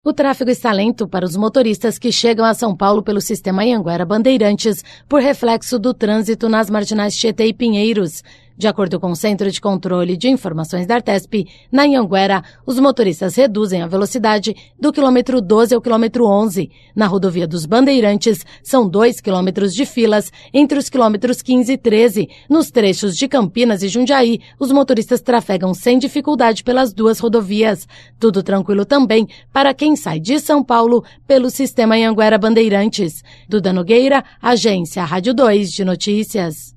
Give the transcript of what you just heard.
O tráfego está lento para os motoristas que chegam a São Paulo pelo sistema Anhanguera Bandeirantes, por reflexo do trânsito nas marginais Tietê e Pinheiros. De acordo com o Centro de Controle de Informações da Artesp, na Anhanguera, os motoristas reduzem a velocidade do quilômetro 12 ao quilômetro 11. Na rodovia dos Bandeirantes, são 2 quilômetros de filas entre os quilômetros 15 e 13. Nos trechos de Campinas e Jundiaí, os motoristas trafegam sem dificuldade pelas duas rodovias. Tudo tranquilo também para quem sai de São Paulo pelo sistema Anhanguera Bandeirantes. Duda Nogueira, Agência Rádio 2 de Notícias.